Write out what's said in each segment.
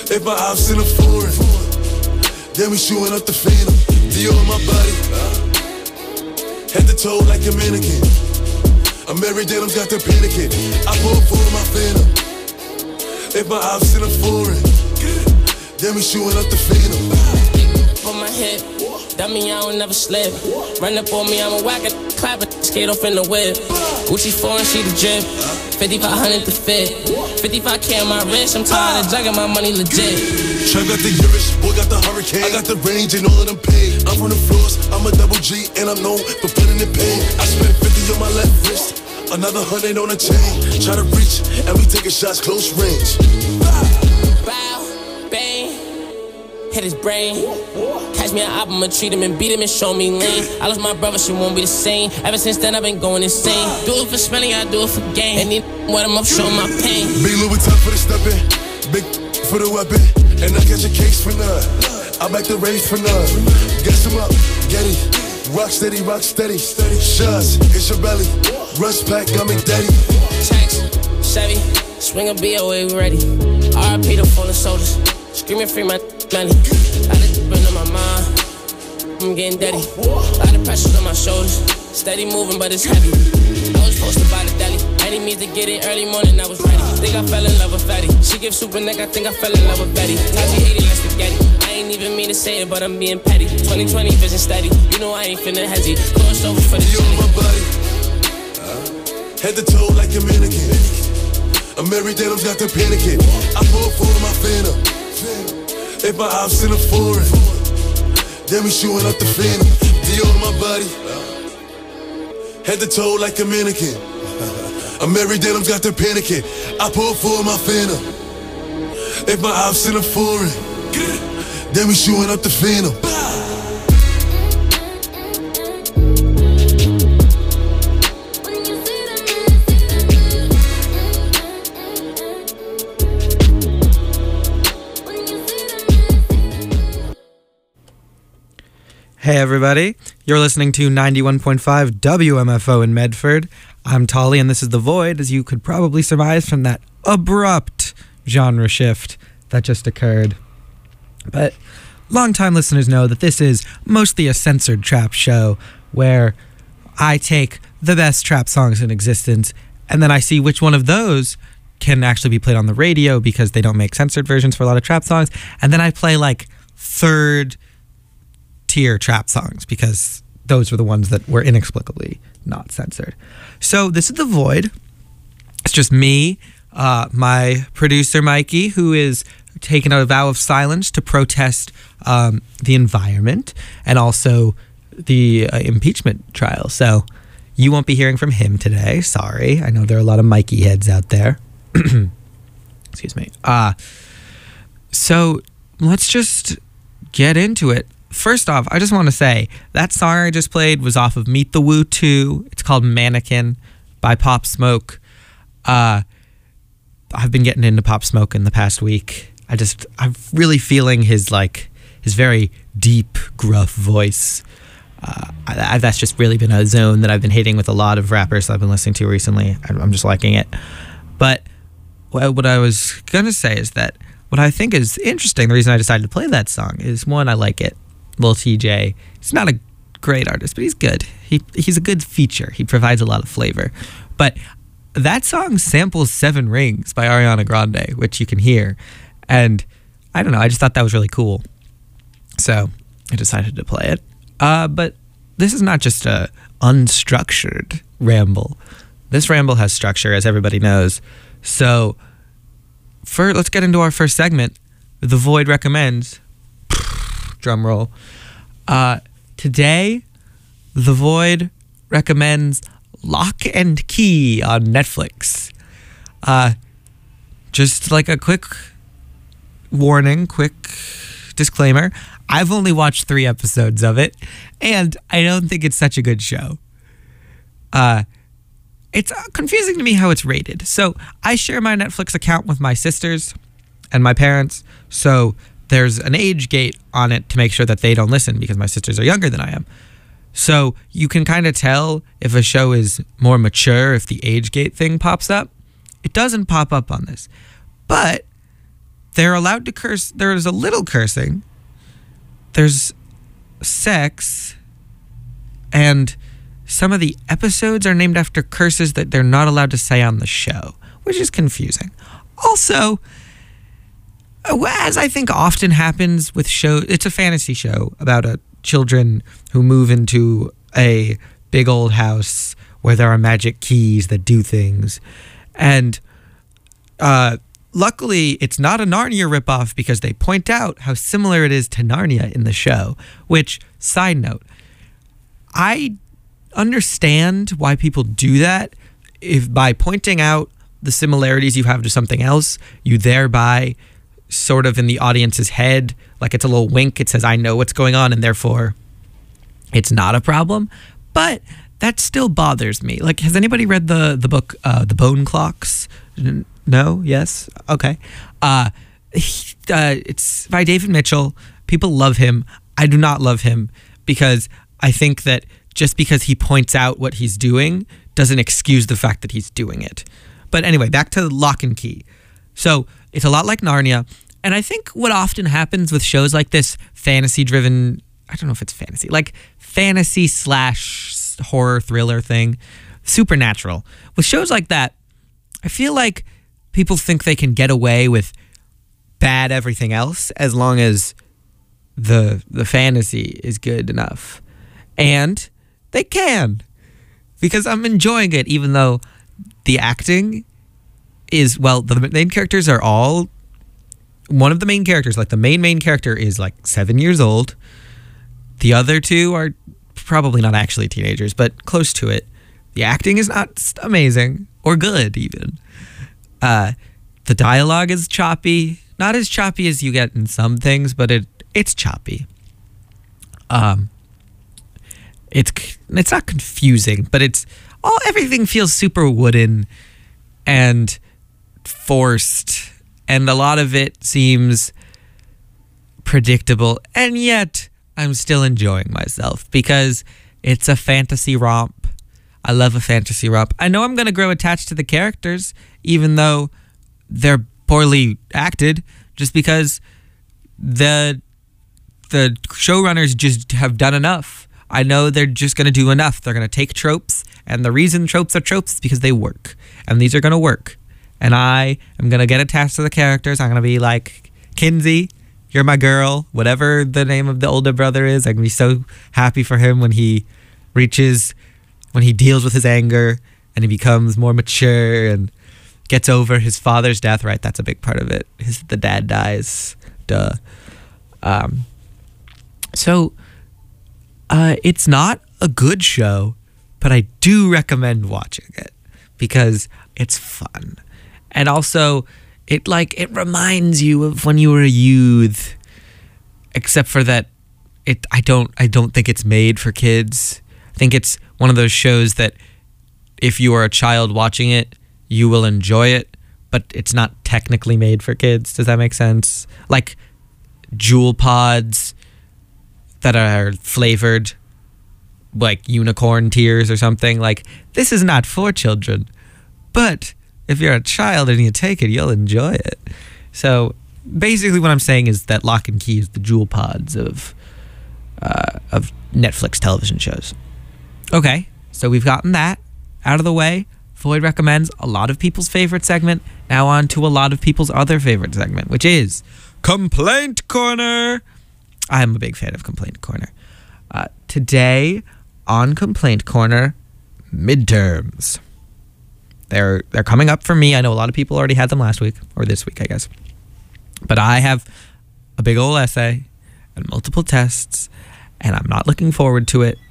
If my ops in a foreign, then we shooting up the phantom. Dior on my body, head to toe like a mannequin. I'm Mary Denim's got the panicking. I pull for my phantom. If my ops in a foreign, then we shooting up the phantom. On my head, that mean I don't never slip. Run up on me, I'm a whack it, clap it, skate off in the whip. Gucci foreign, she the drip. 5,500 to fit. 55K on my wrist, I'm tired of jugging my money legit. Trap got the Urish, boy got the hurricane. I got the range and all of them paid. I'm from the floors, I'm a double G, and I'm known for putting in pain. I spent 50 on my left wrist, another 100 on the chain. Try to reach, and we taking shots close range. Bow, bang, hit his brain. Catch me an album, I'ma treat him and beat him and show me lean. I lost my brother, she won't be the same. Ever since then, I've been going insane. Do it for smelling, I do it for gain. And when I'm up, showing my pain. Big Louis Vuitton for the stepping, big for the weapon. And I catch a case for none. I back the race for none. Guess him up, get it. Rock steady, rock steady. Shots, it's your belly. Rush pack, got me daddy. Checks, Chevy, swing a BOA, we ready. RIP the fallen soldiers. Screaming free my money. I just been on my mind. I'm getting dirty. Lot of pressure on my shoulders. Steady moving, but it's heavy. I was posted by the deli. Any means to get it early morning, I was ready. Think I fell in love with Fetty. She gives super neck, I think I fell in love with Betty. Taji hated, let's spaghetti. I ain't even mean to say it, but I'm being petty. 2020 vision steady. You know I ain't finna hesitate. Cross over for the You on my body, head to toe like a mannequin. I'm Mary Denim's got the panicking. I pull for my phantom. If my ops in a foreign, then we shooting up the phantom. Dior on my body, head to toe like a mannequin. I'm Mary Denim's got the panicking. I pull for my phantom. If my ops in a foreign, then we shooting up the phantom. Hey everybody, you're listening to 91.5 WMFO in Medford. I'm Tolly and this is The Void, as you could probably surmise from that abrupt genre shift that just occurred. But longtime listeners know that this is mostly a censored trap show where I take the best trap songs in existence and then I see which one of those can actually be played on the radio because they don't make censored versions for a lot of trap songs, and then I play like third tier trap songs because those were the ones that were inexplicably not censored. So this is The Void. It's just me, my producer Mikey, who is taking a vow of silence to protest the environment and also the impeachment trial. So you won't be hearing from him today. Sorry. I know there are a lot of Mikey heads out there. Excuse me. So let's just get into it. First off, I just want to say that song I just played was off of Meet the Woo 2. It's called Mannequin by Pop Smoke. I've been getting into Pop Smoke in the past week. I'm really feeling his very deep, gruff voice. That's just really been a zone that I've been hitting with a lot of rappers that I've been listening to recently. I'm just liking it. But what I was going to say is that what I think is interesting, the reason I decided to play that song is, one, I like it. Lil TJ, he's not a great artist, but he's good. He's a good feature. He provides a lot of flavor. But that song samples 7 Rings by Ariana Grande, which you can hear. And I don't know, I just thought that was really cool. So I decided to play it. But this is not just a unstructured ramble. This ramble has structure, as everybody knows. So let's get into our first segment. The Void recommends. Drum roll. Today, The Void recommends Lock and Key on Netflix. Just like a quick warning, quick disclaimer. I've only watched 3 episodes of it, and I don't think it's such a good show. It's confusing to me how it's rated. So I share my Netflix account with my sisters and my parents, so there's an age gate on it to make sure that they don't listen because my sisters are younger than I am. So you can kind of tell if a show is more mature if the age gate thing pops up. It doesn't pop up on this. But they're allowed to curse. There's a little cursing. There's sex. And some of the episodes are named after curses that they're not allowed to say on the show, which is confusing. Also, as I think often happens with shows, it's a fantasy show about children who move into a big old house where there are magic keys that do things. And luckily, it's not a Narnia ripoff because they point out how similar it is to Narnia in the show, which, side note, I understand why people do that. If by pointing out the similarities you have to something else, you thereby sort of in the audience's head, like it's a little wink, it says, I know what's going on, and therefore it's not a problem. But that still bothers me. Like, has anybody read the book, The Bone Clocks? No? Yes? Okay. It's by David Mitchell. People love him. I do not love him because I think that just because he points out what he's doing doesn't excuse the fact that he's doing it. But anyway, back to Lock and Key. So it's a lot like Narnia. And I think what often happens with shows like this, fantasy-driven, I don't know if it's fantasy, like fantasy/horror thriller thing, supernatural. With shows like that, I feel like people think they can get away with bad everything else as long as the fantasy is good enough. And they can, because I'm enjoying it, even though the acting is, well, the main characters are all, one of the main characters, like the main character is like 7 years old. The other two are probably not actually teenagers, but close to it. The acting is not amazing or good even. The dialogue is choppy, not as choppy as you get in some things, but it's choppy. It's not confusing, but everything feels super wooden and forced, and a lot of it seems predictable, and yet I'm still enjoying myself because it's a fantasy romp. I love a fantasy romp. I know I'm going to grow attached to the characters, even though they're poorly acted, just because the showrunners just have done enough. I know they're just going to do enough. They're going to take tropes, and the reason tropes are tropes is because they work, and these are going to work. And I am going to get attached to the characters. I'm going to be like, Kinsey, you're my girl, whatever the name of the older brother is. I'm going to be so happy for him when he deals with his anger and he becomes more mature and gets over his father's death, right? That's a big part of it. The dad dies. Duh. So it's not a good show, but I do recommend watching it because it's fun. And also, it reminds you of when you were a youth, except for that I don't think it's made for kids. I think it's one of those shows that if you are a child watching it, you will enjoy it, but it's not technically made for kids. Does that make sense? Like Jewel Pods that are flavored like unicorn tears or something. Like, this is not for children, but if you're a child and you take it, you'll enjoy it. So basically what I'm saying is that Lock and Key is the Jewel Pods of Netflix television shows. Okay, so we've gotten that out of the way. Floyd recommends a lot of people's favorite segment. Now on to a lot of people's other favorite segment, which is Complaint Corner. I am a big fan of Complaint Corner. Today on Complaint Corner, midterms. They're coming up for me. I know a lot of people already had them last week, or this week, I guess. But I have a big old essay and multiple tests, and I'm not looking forward to it.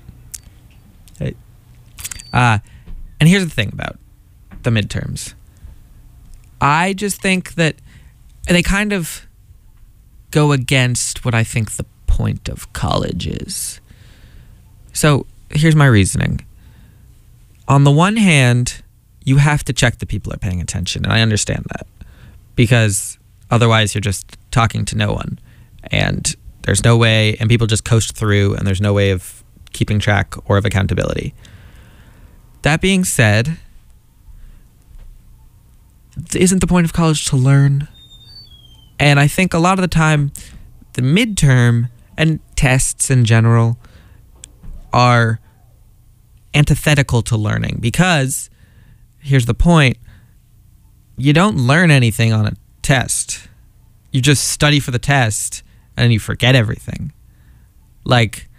And here's the thing about the midterms. I just think that they kind of go against what I think the point of college is. So here's my reasoning. On the one hand, you have to check that people are paying attention, and I understand that, because otherwise you're just talking to no one, and there's no way, and people just coast through, and there's no way of keeping track or of accountability. That being said, isn't the point of college to learn? And I think a lot of the time, the midterm and tests in general are antithetical to learning, because here's the point: you don't learn anything on a test. You just study for the test and then you forget everything. Like,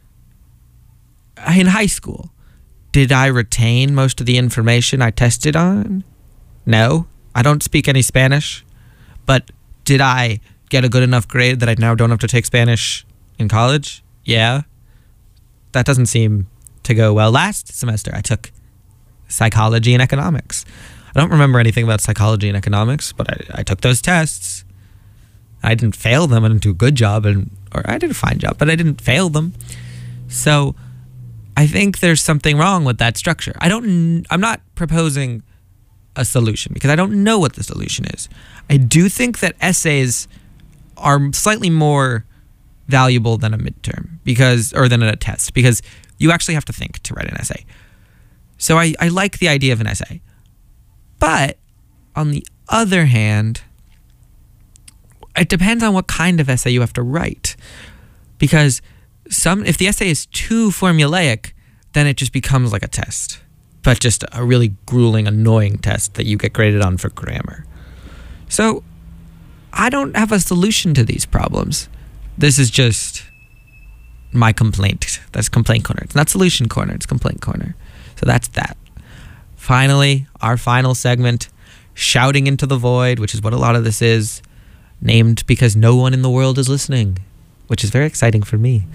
in high school, did I retain most of the information I tested on? No. I don't speak any Spanish. But did I get a good enough grade that I now don't have to take Spanish in college? Yeah. That doesn't seem to go well. Last semester, I took psychology and economics. I don't remember anything about psychology and economics, but I took those tests. I didn't fail them. I didn't do a good job, or I did a fine job, but I didn't fail them. So I think there's something wrong with that structure. I'm not proposing a solution because I don't know what the solution is. I do think that essays are slightly more valuable than a midterm or than a test, because you actually have to think to write an essay. So I like the idea of an essay. But on the other hand, it depends on what kind of essay you have to write. Because if the essay is too formulaic, then it just becomes like a test, but just a really grueling, annoying test that you get graded on for grammar. So I don't have a solution to these problems. This is just my complaint. That's Complaint Corner. It's not Solution Corner, it's Complaint Corner. So that's that. Finally, our final segment, Shouting into the Void, which is what a lot of this is, named because no one in the world is listening, which is very exciting for me.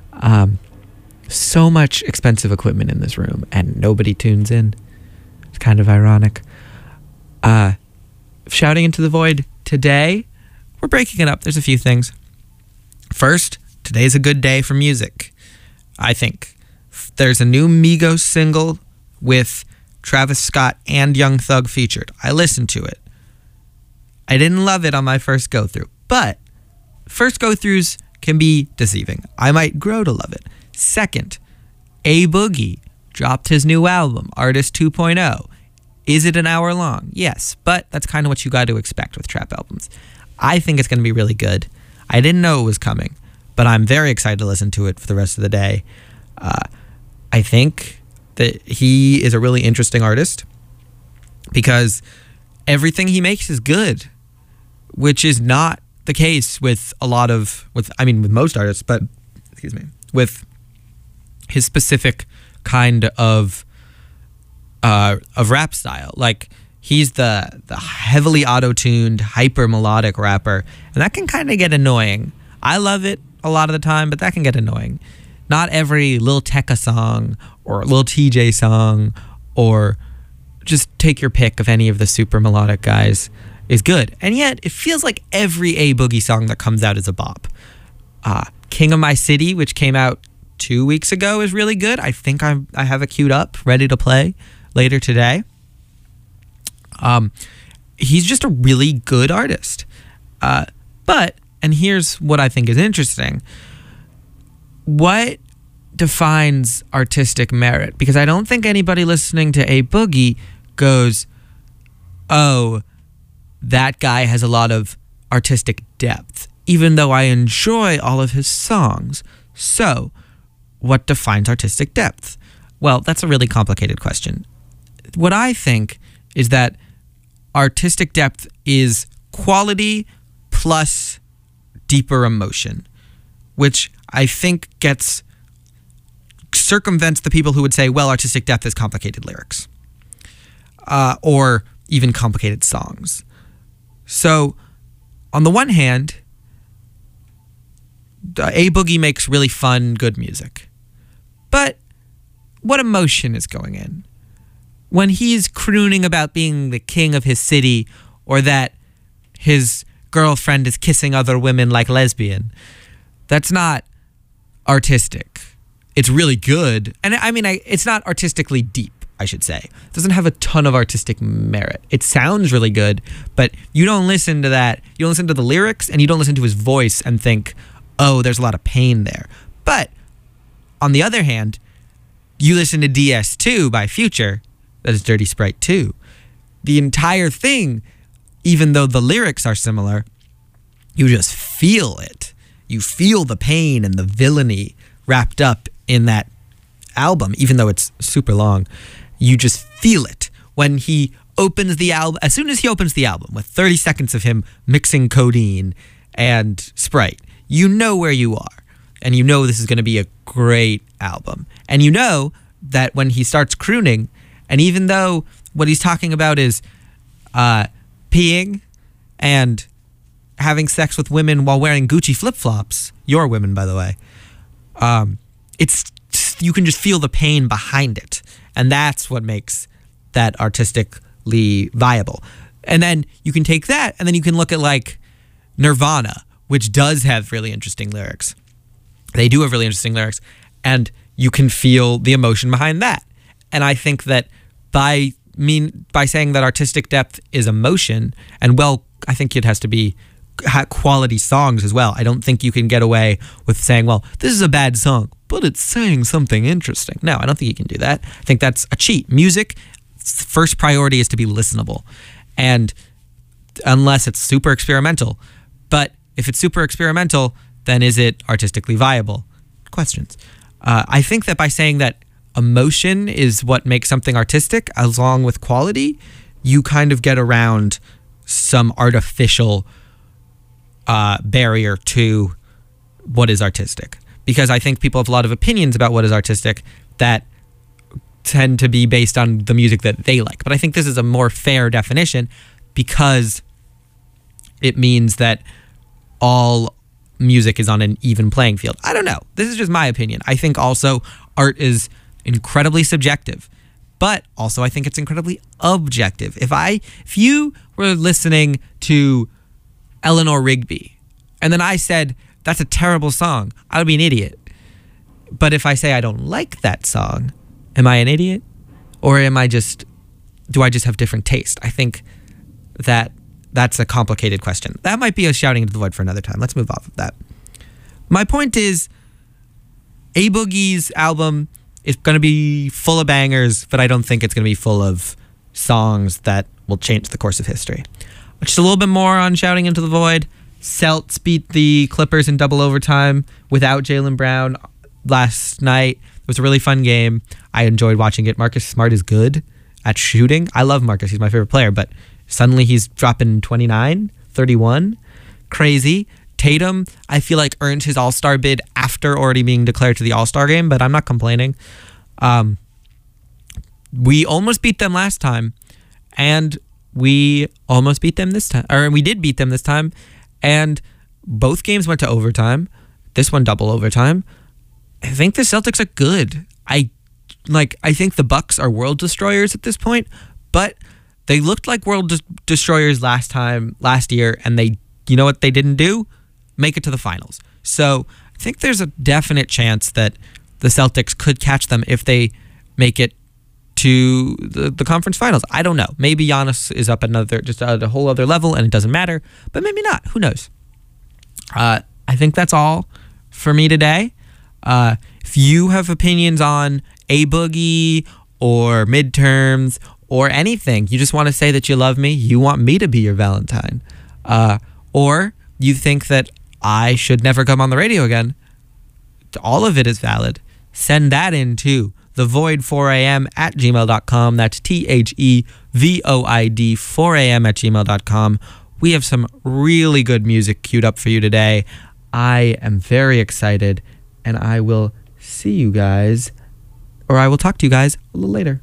So much expensive equipment in this room, and nobody tunes in. It's kind of ironic. Shouting into the Void today, we're breaking it up. There's a few things. First, today's a good day for music, I think. There's a new Migos single with Travis Scott and Young Thug featured. I listened to it. I didn't love it on my first go-through, but first go-throughs can be deceiving. I might grow to love it. Second, A Boogie dropped his new album, Artist 2.0. Is it an hour long? Yes, but that's kind of what you got to expect with trap albums. I think it's going to be really good. I didn't know it was coming, but I'm very excited to listen to it for the rest of the day. I think that he is a really interesting artist because everything he makes is good, which is not the case with with most artists, but with his specific kind of rap style. Like, he's the heavily auto-tuned, hyper melodic rapper, and that can kind of get annoying. I love it a lot of the time, but that can get annoying. Not every Lil Tecca song or Lil TJ song, or just take your pick of any of the super melodic guys, is good. And yet, it feels like every A Boogie song that comes out is a bop. King of My City, which came out 2 weeks ago, is really good. I think I have it queued up, ready to play later today. He's just a really good artist. And here's what I think is interesting. What defines artistic merit? Because I don't think anybody listening to A Boogie goes, oh, that guy has a lot of artistic depth, even though I enjoy all of his songs. So, what defines artistic depth? Well, that's a really complicated question. What I think is that artistic depth is quality plus deeper emotion, which I think circumvents the people who would say, well, artistic depth is complicated lyrics, or even complicated songs. So, on the one hand, A Boogie makes really fun, good music. But what emotion is going in? When he's crooning about being the king of his city, or that his girlfriend is kissing other women like lesbian, that's not artistic. It's really good. And it's not artistically deep, I should say. It doesn't have a ton of artistic merit. It sounds really good, but you don't listen to that. You don't listen to the lyrics, and you don't listen to his voice and think, oh, there's a lot of pain there. But on the other hand, you listen to DS2 by Future, that is Dirty Sprite 2. The entire thing, even though the lyrics are similar, you just feel it. You feel the pain and the villainy wrapped up in that album, even though it's super long. You just feel it when he opens the album. As soon as he opens the album with 30 seconds of him mixing codeine and Sprite, you know where you are, and you know this is going to be a great album. And you know that when he starts crooning, and even though what he's talking about is peeing and having sex with women while wearing Gucci flip-flops, your women, by the way, you can just feel the pain behind it. And that's what makes that artistically viable. And then you can take that, and then you can look at like Nirvana, which does have really interesting lyrics. They do have really interesting lyrics, and you can feel the emotion behind that. And I think that by saying that artistic depth is emotion, and well, I think it has to be quality songs as well. I don't think you can get away with saying, well, this is a bad song, but it's saying something interesting. No, I don't think you can do that. I think that's a cheat. Music, first priority is to be listenable, and unless it's super experimental. But if it's super experimental, then is it artistically viable? Questions. I think that by saying that emotion is what makes something artistic, along with quality, you kind of get around some artificial barrier to what is artistic. Because I think people have a lot of opinions about what is artistic that tend to be based on the music that they like. But I think this is a more fair definition because it means that all music is on an even playing field. I don't know. This is just my opinion. I think also art is incredibly subjective, but also I think it's incredibly objective. If you were listening to Eleanor Rigby and then I said, that's a terrible song, I would be an idiot. But if I say I don't like that song, am I an idiot? Or do I just have different taste? I think that's a complicated question. That might be a shouting into the void for another time. Let's move off of that. My point is, A Boogie's album is going to be full of bangers, but I don't think it's going to be full of songs that will change the course of history. Just a little bit more on shouting into the void. Celts beat the Clippers in double overtime without Jaylen Brown last night. It was a really fun game. I enjoyed watching it. Marcus Smart is good at shooting. I love Marcus. He's my favorite player, but suddenly he's dropping 29, 31. Crazy. Tatum, I feel like, earned his All-Star bid after already being declared to the All-Star game, but I'm not complaining. We almost beat them last time, and we almost beat them this time. Or we did beat them this time, and both games went to overtime. This one double overtime. I think the Celtics are good. I think the Bucks are world destroyers at this point, but they looked like world destroyers last year, and you know what they didn't do? Make it to the finals. So I think there's a definite chance that the Celtics could catch them if they make it to the conference finals. I don't know. Maybe Giannis is up just at a whole other level and it doesn't matter, but maybe not. Who knows? I think that's all for me today. If you have opinions on A Boogie or midterms or anything, you just want to say that you love me, you want me to be your Valentine, or you think that I should never come on the radio again, all of it is valid. Send that into thevoid4am@gmail.com. That's THEVOID 4am@gmail.com. We have some really good music queued up for you today. I am very excited, and I will see you guys, or I will talk to you guys a little later.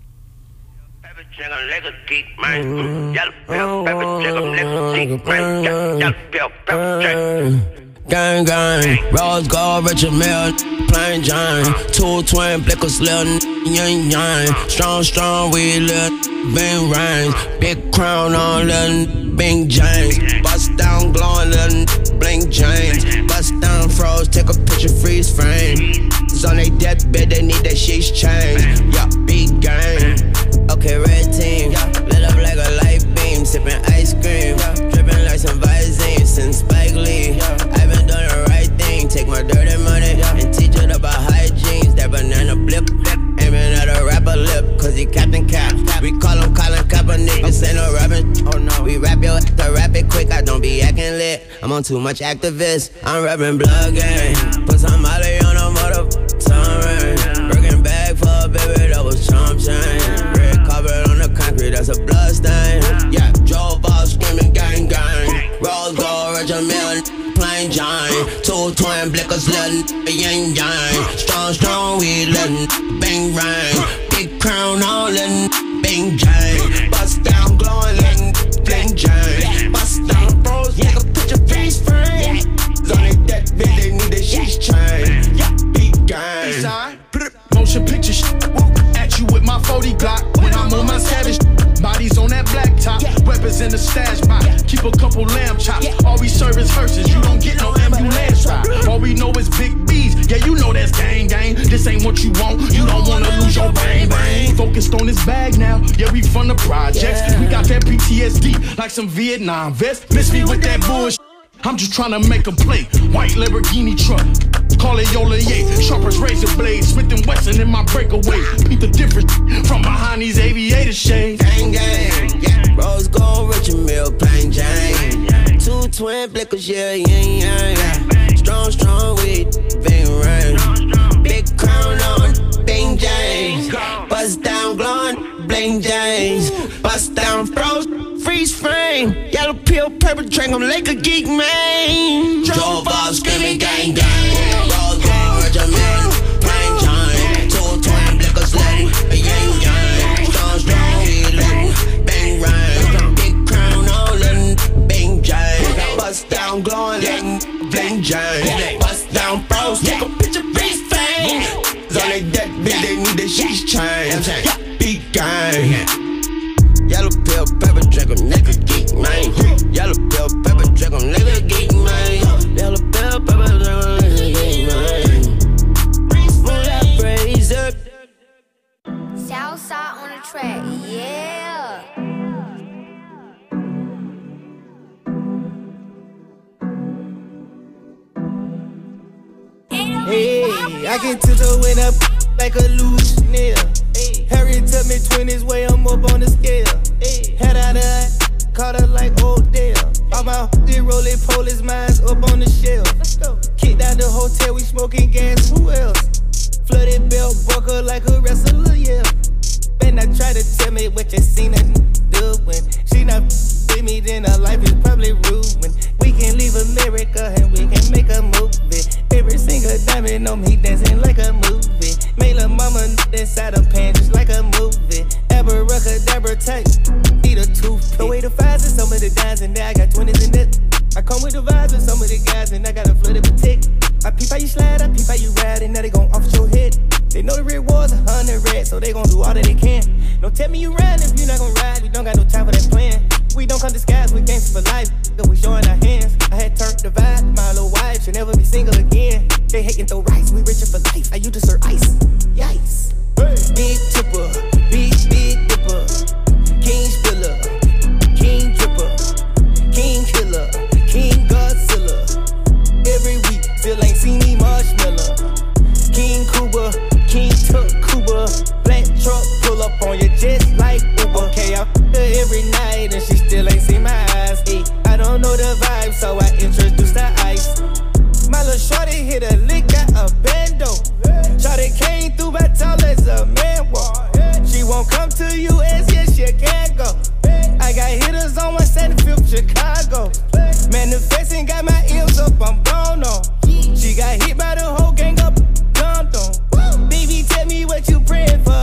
Gang, gang, Rose Gold, Richard Mill, Plain Jane, 2 twin blickers, little yin yang. Strong, we live, bing range. Big crown on little Bing James. Bust down, glowing little blink James. Bust down, froze, take a picture, freeze frame. It's on their deathbed, they need that sheets change. Yeah, big game. Okay, red team, lit up like a light beam. Sipping ice cream, dripping like some Visine since Spike Lee. I've been doing the right thing, take my dirty money and teach it about hygiene. That banana blip, aiming at a rapper lip, cause he Captain Cap. We call him Colin Kaepernick, this ain't no rapping. Oh no, we rap your ass to rap it quick. I getting lit. I'm on too much activist. I'm rapping blood gang. Put some Molly on a tongue ring. Birkin bag for a baby, that was chomp chain. Red carpet on the concrete, that's a blood stain. Yeah, drove off screaming gang gang. Rose gold, rich a million, plain giant. Two twin blickers, letting yin yang. Strong, we letting bang rang. Big crown on, letting bang jang. Bust down, glowing, letting bling jang. Bust down, bros, make a picture face frame. Zonny that bitch, they need a sheesh chain. Big gang. Motion picture shit. At you with my 40 Glock. When I'm on my savage, bodies on that black top. Weapons in the stash box. Keep a couple lamb chops. All we serve is hearses. You don't get no ambulance ride. All we know is big B's. Yeah, you know that's gang gang. This ain't what you want. You don't wanna lose your brain. Focused on this bag now. Yeah, we from the projects. We got that PTSD like some Vietnam vets. Miss me with that bullshit. I'm just trying to make a play. White Lamborghini truck. Call it Yola Ye. Sharpers, razor blades. Smith & Wesson in my breakaway. Beat the difference from behind these aviator shades. Gang gang. Rose gold, rich and mill, plain Jane. Two twin blickers, yeah, yeah. Strong, with bang rain. Big crown on, bang James. Bust down, glowing, bling James. Bust down, froze, freeze frame. Yellow pill, purple drink, I'm like a geek, man. Drove off, screaming gang gang. Rose gold, rich and mill, plain Jane. Two twin blickers, letting yang yang. Strong, we letting bang rain. Big crown on, letting bang James. Bust down, glowing, letting bling James. Bust down, froze, take a picture, freeze frame. Zonny that bitch, they need a sheesh chain. Big gang. Yellow pill, pepper drink, I'm like a geek, man. Yellow pill, pepper drink, I'm like a geek, man. Yellow pill, pepper drink, I'm like a geek, man. Move that razor. Southside on the track, yeah. Hey, I can tiptoe when I like a loose nail. Harry took me 20s way, I'm up on the scale. Head out of caught her like Odell. All my rolling police mines up on the shelf. Kicked out the hotel, we smoking gas, who else? Flooded belt buckle like a wrestler, yeah. Ben I try to tell me what you seen her doing. She not with me, then her life is probably ruined. We can leave America and we can make a movie. Every single diamond on me dancing like a movie. Made a mama inside her pants just like a movie. Abracadabra tight, eat a tooth. The way the fives and some of the dimes and there I got 20s in that. I come with the vibes with some of the guys and I got a flooded protect. I peep how you slide, I peep how you ride, and now they gon' off your head. They know the rewards 100 rats, so they gon' do all that they can. Don't tell me you ride if you not gon' ride. We don't got no time for that plan. We don't come disguised, we gangsta for life. We showing our hands. I had turned the vibe, my little wife should never be single again. They hatin' throw rice, we richer for life. I used to serve ice, yikes. Big tipper, big dipper, king spiller, king dripper, king killer, king Godzilla. Every week, still ain't seen me marshmallow. King Cuba, King Tuck Cuba, black truck pull up on you just like Uber. Okay, I her every night and she still ain't seen my eyes. Ay, I don't know the vibe, so I introduced the ice. My little shorty hit a lick, got a bando. Shorty came through by tall as a man walk. She won't come to US, yeah, she can't go. I got hitters on 175th Chicago. Manifesting got my ears up, I'm gone on. She got hit by the whole gang up, dumped on. Baby, tell me what you praying for.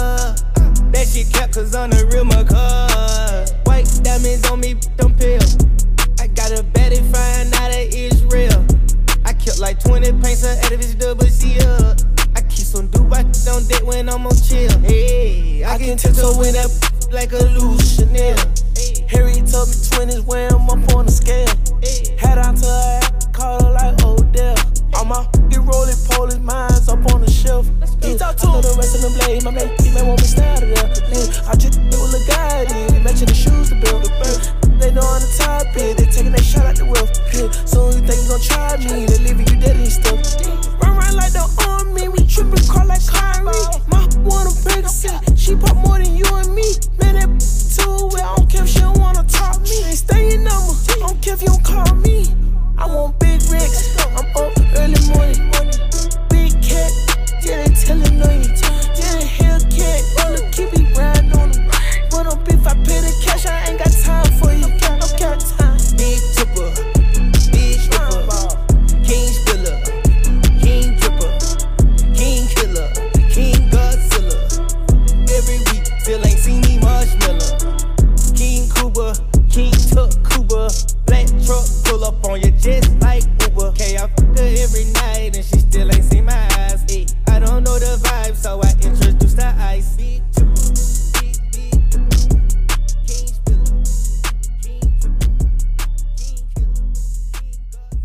That shit kept cause on the real my car. White diamonds on me, them pills. I got a baddie flying out of Israel. I killed like 20 pints of Edivich WC. I keep some Dubai on deck when I'm on chill. Hey, I can tiptoe in that like a loose Chanel. Harry told me 20s when I'm up on the scale. Head out to her, call her like Odell. All my rolling polish mines up on the shelf. I know the rest of them blade, my man want me stay out of there. I just do a guy, matching the shoes to build. They know on the top, they taking that shot out the roof. So you think you gon' try me, they leaving you dead and stuff. Run like the army, we trippin' car like Kyrie. My wanna break a set, she pop more than you and me. Man, that too well, I don't care if she don't wanna talk me. Stay your number, I don't care if you don't call call me. I want big rigs. I'm up early morning. Big cat, yeah, they tellin' on you. Yeah, Hellcat, wanna keep me riding on them. But up if I pay the cash, I ain't got time for you. No got time. Big tipper, big stripper, king spiller, king dripper, king killer, king Godzilla. Every week, still ain't seen me marshmallow. King Cuba, King Tuck Cuba. Black truck pull up on you just like Uber. Okay, I fuck her every night and she still ain't seen my eyes. Ay, I don't know the vibe, so I introduced the ice. Big tipper, big, king spiller, king dripper, king killer, king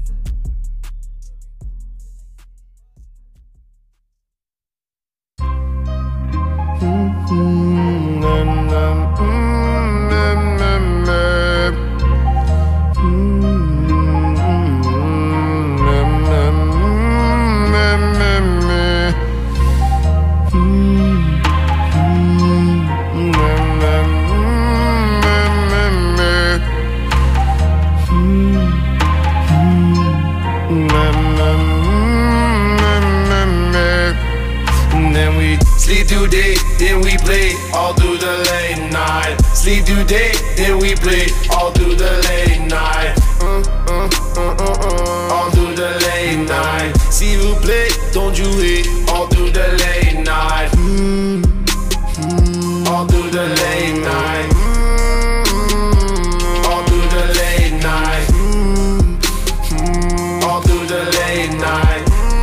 Then we sleep through day, then we play all through the late night. Sleep through day, then we play all through the late night. All through the late night. See who play, don't you hate? All through the late night. All through the late night. All through the late night. All through the late night.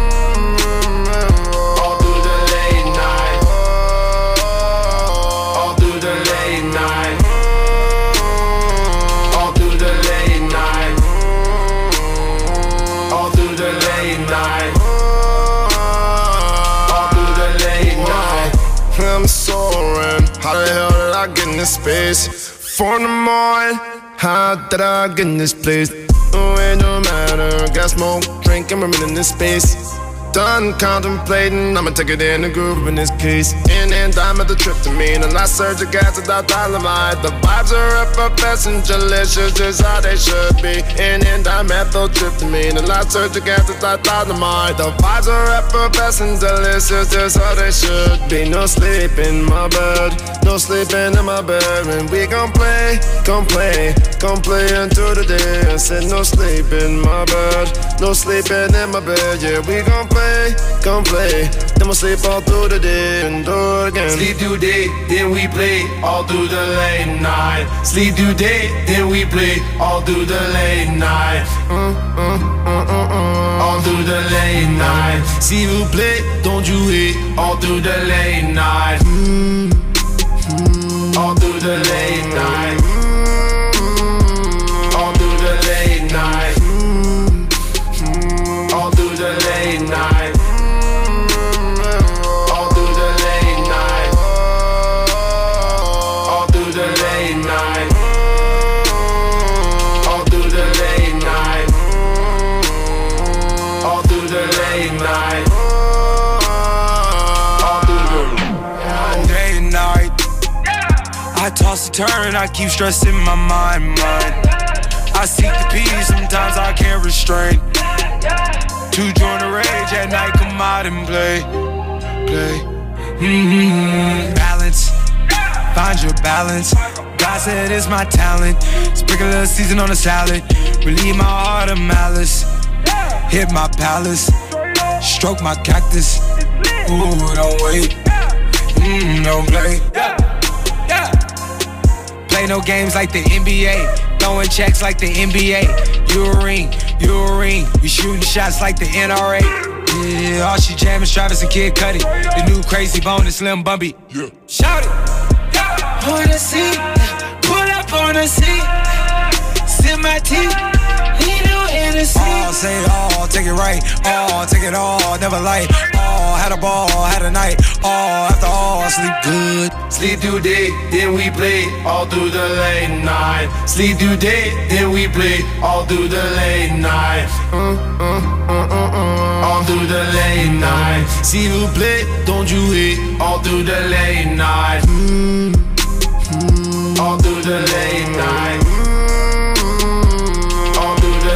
How the hell did I get in this space? 4 in the morning, how did I get in this place? Oh, it don't matter, got smoke, drink, and we're in this space. Done contemplating, I'ma take it in the groove in this case. In and I'm at the tryptamine, and I surge the gas without dynamite. The vibes are effervescent, delicious, just how they should be. In and I'm at the tryptamine, and I surge the gas without dynamite. The vibes are effervescent, delicious, just how they should be. No sleep in my bed, no sleeping in my bed. And we gon' play, gon' play, gon' play until the day. I said no sleep in my bed, no sleeping in my bed. Yeah, we gon' play, then we'll sleep all through the day and do it again. Sleep through day, then we play all through the late night. Sleep through day, then we play all through the late night. All through the late night. See who play, don't you hate? All through the late night. All through the late night. All through the late night. All through the late night. All through the late night. All through the late night. All through the late night. All through the late night. All through the day and night. I toss and turn, I keep stressing my mind. I seek the peace, sometimes I can't restrain. To join the rage at night, come out and play. Balance, find your balance. God said it's my talent. Sprinkle a little season on the salad. Relieve my heart of malice. Hit my palace. Stroke my cactus. Ooh, don't wait. Don't play. Play no games like the NBA. Throwing checks like the NBA. You a ring. We shooting shots like the NRA. Yeah, all she jamming Travis and Kid Cudi. The new Crazy Bone and Slim Bumby. Yeah. Shout it. On the seat, pull up on the seat. Sip my tea, lean on in the seat. All say it all, take it right. All, take it all, never light. All, had a ball, had a night. All, after all, sleep good. Sleep through day, then we play all through the late night. Sleep through day, then we play all through the late night. All through the late night. See who play, don't you hate? All through the late night. All through the late night. All through the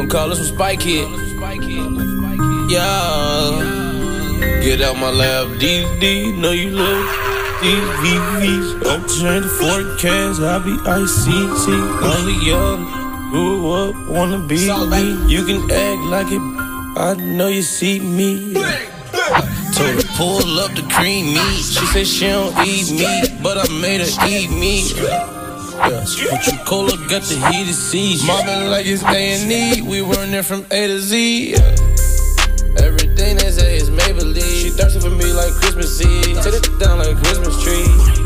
Don't call us some Spike Kid. Yeah. Get out my lab, DD, know you love these VVs. I'm trying to forecast, I be ICT. Only young, grew up, wanna be me. You can act like it, I know you see me. Told her pull up the cream meat. She said she don't eat meat, but I made her eat meat. Yeah, but you cola got the heated seats. Mobbing like it's A&E, we run there from A to Z. Yeah. Everything they say is Maybelline. She thirsty for me like Christmas Eve. Take it down like a Christmas tree.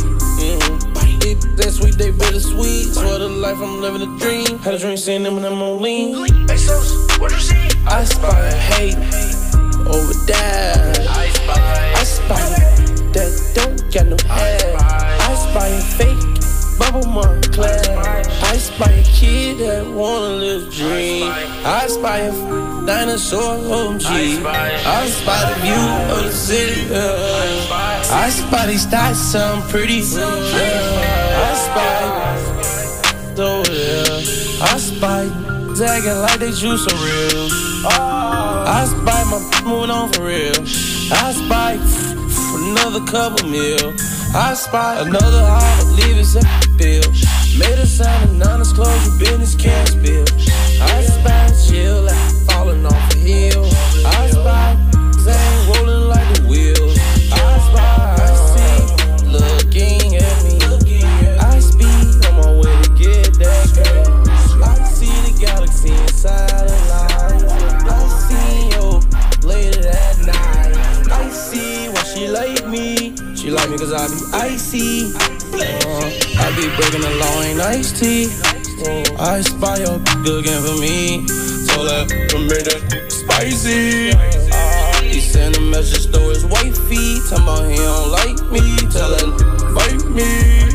That sweet, they bittersweet. Swear to life, I'm living a dream. Had a drink, seeing them and I'm on lean. Hey, Sos, what you see? I spy hate over that. I spy that don't got no head. I spy a fake bubble Montclair. I spy a kid that wanna live dream. I spy a dinosaur OMG. I spy the view of the city. I spy these thoughts sound pretty. I spy over there. I spy zagging like they juice so real. I spy my moving on for real. I spy another couple meal. I spy another high, leave it at bill. Made a sign of non-disclosure, business can't spill. I spy chill like falling off a hill. I spy Zane rolling like the wheels. I spy, I see, looking at me. I speed on my way to get that green. I see the galaxy inside the light. I see your later that night. I see why she like me. She like me cause I be icy. I be breaking the law, ain't iced tea. I spy your good game for me. Told her to make that spicy. He sent a message to his wifey. Tell me he don't like me. Tell her fight me.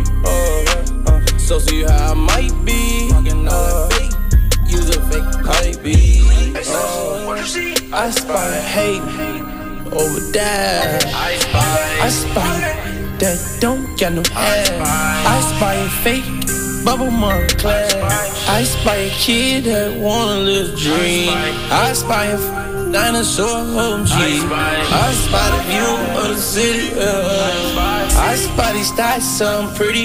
So see how I might be. Use a fake hype beat. I spy hate over that. I spy that don't got no head. I spy a fake bubble Montclair. I spy a kid that wanna live dream. I spy a dinosaur OMG. I spy the view of the city. I spy these thoughts sound pretty.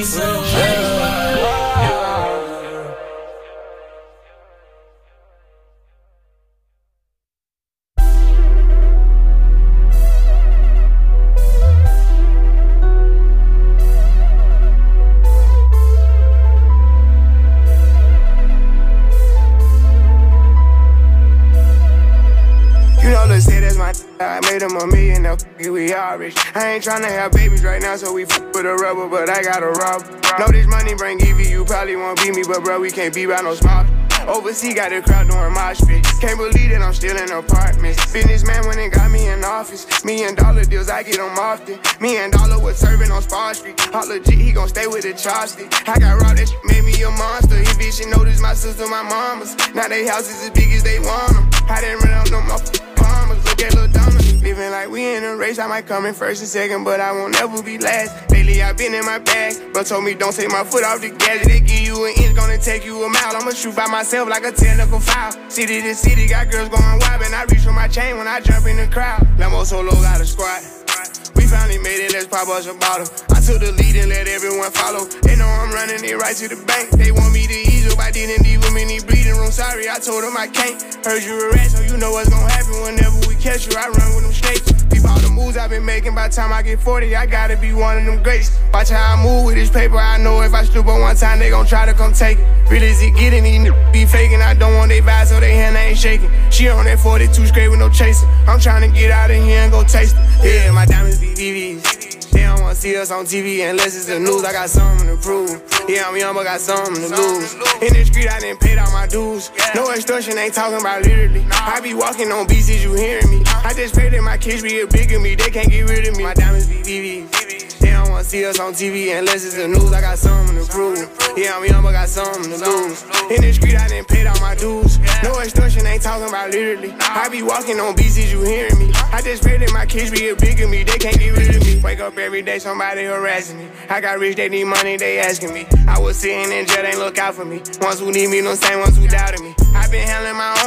I made him $1 million, now we all rich. I ain't tryna have babies right now, so we with a rubber, but I got a rob. Know this money bring Evie, you probably won't beat me, but bro, we can't be by no small. Overseas got the crowd doing mosh pit. Can't believe that I'm still in apartments. Businessman went and got me in office. $1 million deals, I get them often. $1 million was serving on Spar Street. All legit, he gon' stay with the chopstick. I got robbed, that shit made me a monster. He bitch, she noticed my sister, my mamas. Now they houses as big as they want them. I didn't run out no more farmers. Look at Lil Donna. Living like we in a race, I might come in first and second, but I won't ever be last. Lately I been in my bag, but told me don't take my foot off the gas. They give you an inch, gonna take you a mile. I'ma shoot by myself like a technical foul. City to city, got girls going wild, and I reach for my chain when I jump in the crowd. Lambo Solo got a squad. We finally made it, let's pop us a bottle. I took the lead and let everyone follow. They know I'm running it right to the bank. They want me to ease up, I didn't leave them in the bleeding room. Sorry, I told them I can't. Heard you a rat, so you know what's gonna happen whenever we catch you. I run with them snakes. Peep all the moves I've been making. By the time I get 40, I gotta be one of them greats. Watch how I move with this paper. I know if I stoop on one time, they gon' try to come take it. Really, is it getting these niggas be faking? I don't want they vibe, so they hand ain't shaking. She on that 42 straight with no chaser. I'm trying to get out of here and go taste it. Yeah, my diamonds be VVs. They don't wanna see us on TV unless it's the news. I got something to prove. Yeah, I'm young, but got something to lose. In the street, I didn't pay all my dues. No extortion, ain't talking about literally. I be walking on beats, is you hearing me? I just pray that my kids be a bigger me. They can't get rid of me. My diamonds be VVs. They don't wanna see us on TV unless it's the news. I got something to prove. Yeah, I'm young, but got something to lose. In the street, I didn't pay all my dues. No extortion, ain't talking about literally. I be walking on beats, is you hearing me? I just pray that my kids be a bigger me. They can't get rid of me. Wake up every day, somebody harassing me. I got rich, they need money, they asking me. I was sitting in jail, they look out for me. Ones who need me, no same ones who doubted me. I been handling my own, they can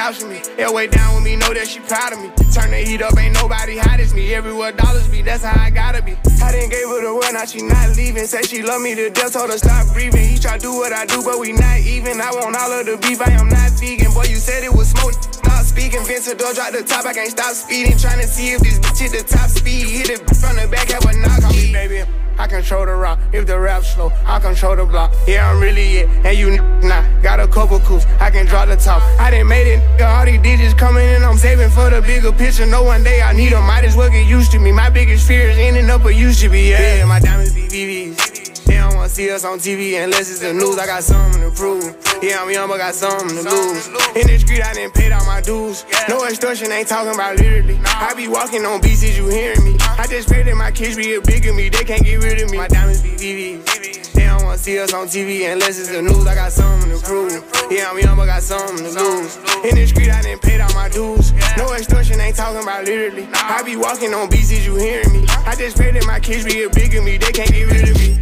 vouching me. Way down with me, know that she proud of me. Turn the heat up, ain't nobody hot as me. Everywhere dollars be, that's how I gotta be. I didn't gave her the word, now she not leaving. Said she love me to death, told her stop breathing. He try to do what I do, but we not even. I want all of the beef, I am not vegan. Boy, you said it was smoke, stop speaking. Vince door, drop the top, I can't stop speeding. Trying to see if this bitch hit the top speed. Hit it from the back, have a knock on me, baby. I control the rock, if the rap slow, I control the block. Yeah, I'm really it, and you nah. Got a couple coups, I can drop the top. I done made it, all these digits coming in, I'm saving for the bigger picture. No one day I need them, might as well get used to me. My biggest fear is ending up where used to be, yeah. My diamonds be VVs. They don't wanna see us on TV unless it's the news. I got something to prove. Yeah, I'm young, but got something to lose. In the street, I done paid all my dues. No extortion, ain't talking about literally. I be walking on beats, is you hearing me? I just pray that my kids be a bigger me. They can't get rid of me. My diamonds be VVs. They don't wanna see us on TV unless it's the news. I got something to prove. Yeah, I'm young, but got something to lose. In the street, I done paid all my dues. No extortion, ain't talking about literally. I be walking on beats, is you hearing me? I just pray that my kids be a bigger me. They can't get rid of me.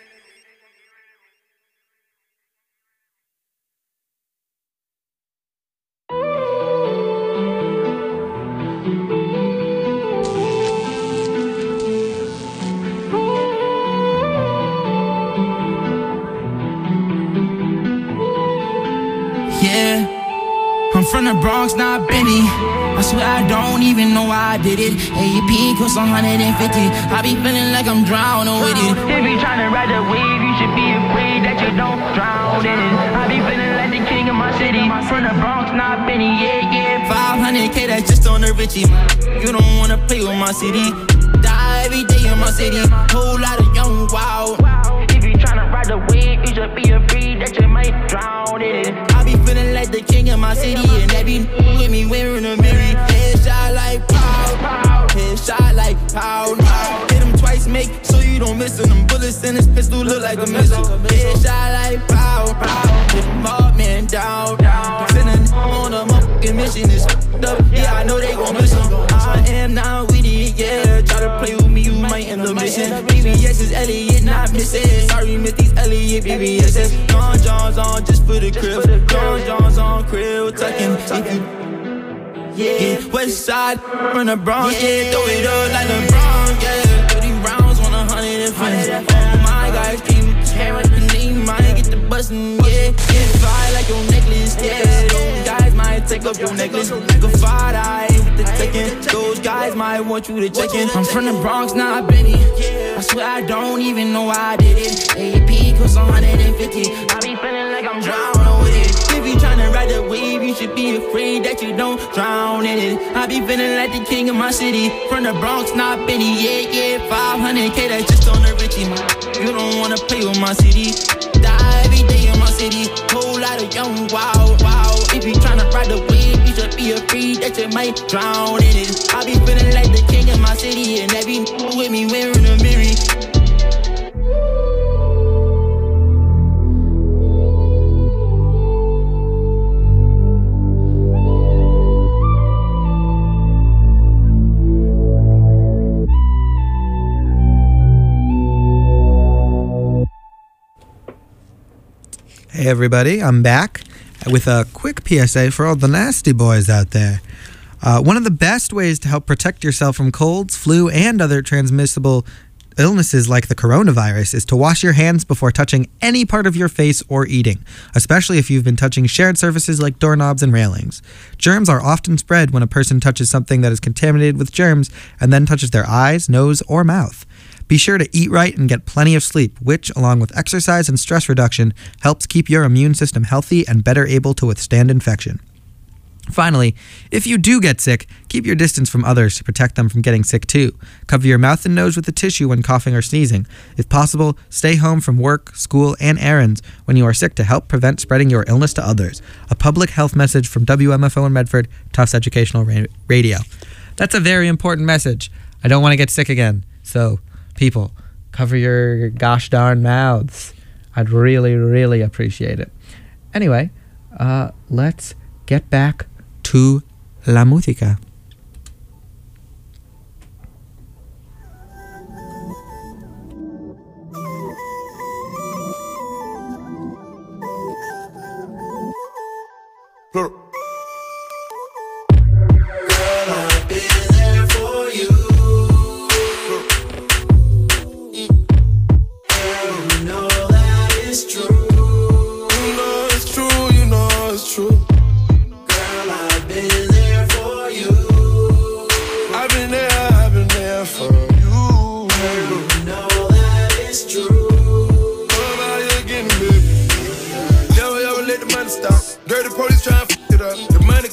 I'm from the Bronx, not Benny. I swear I don't even know why I did it. AP cost 150. I be feeling like I'm drowning with it. If you tryna ride the wave, you should be afraid that you don't drown in it. I be feeling like the king of my city. From the Bronx, not Benny, yeah, yeah. 500K, that's just on the Richie. You don't wanna play with my city. Die every day in my city. Whole lot of young wild. If you tryna ride the wave, you should be afraid that you might drown in it. I be feeling like the king of my city, and they be with me wearing a mirror. Headshot like pow, headshot like pow. Hit him twice, make so you don't miss him. Them bullets in his pistol look like a missile. Headshot like pow, hit him up, man, down. Sending on a motherfucking mission, it's up. Yeah, I know they gon' miss him. I am now with it, yeah. Try to play with me, you might end the mission. BBS is Elliot, not missing. Sorry, miss these Elliot, BBS's. John John's on just for the crib. John John's on crib, tucking. Yeah, west side, from the Bronx, yeah. Throw it up like the Bronx, yeah. 30 rounds on 100 friends. Oh my guys, keep carrying, might get the bustin', yeah. Get fly like your necklace, yeah. Those guys might take up your necklace. Go fire eye with the taking. Those guys might want you to check in. I'm from the Bronx, not Benny. I swear I don't even know why I did it. AP cost 150. I be feeling like I'm drowning with it. If you tryna ride the wave, you should be afraid that you don't drown in it. I be feeling like the king of my city. From the Bronx, not Benny, yeah, yeah. 500K, that's just on the Richie. You don't wanna play with my city. Die every day in my city. Whole lot of young wild. If you tryna ride the wave, you should be afraid that you might drown in it. I be feeling like the king of my city, and they be with me wearing a mirror. Hey everybody, I'm back with a quick PSA for all the nasty boys out there. One of the best ways to help protect yourself from colds, flu, and other transmissible illnesses like the coronavirus is to wash your hands before touching any part of your face or eating, especially if you've been touching shared surfaces like doorknobs and railings. Germs are often spread when a person touches something that is contaminated with germs and then touches their eyes, nose, or mouth. Be sure to eat right and get plenty of sleep, which, along with exercise and stress reduction, helps keep your immune system healthy and better able to withstand infection. Finally, if you do get sick, keep your distance from others to protect them from getting sick too. Cover your mouth and nose with a tissue when coughing or sneezing. If possible, stay home from work, school, and errands when you are sick to help prevent spreading your illness to others. A public health message from WMFO in Medford, Tufts Educational Radio. That's a very important message. I don't want to get sick again, so people, cover your gosh darn mouths. I'd really, really appreciate it. Anyway, let's get back to la música.